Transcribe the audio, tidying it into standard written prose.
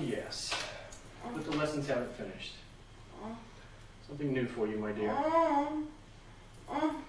yes. But the lessons haven't finished. Something new for you, my dear.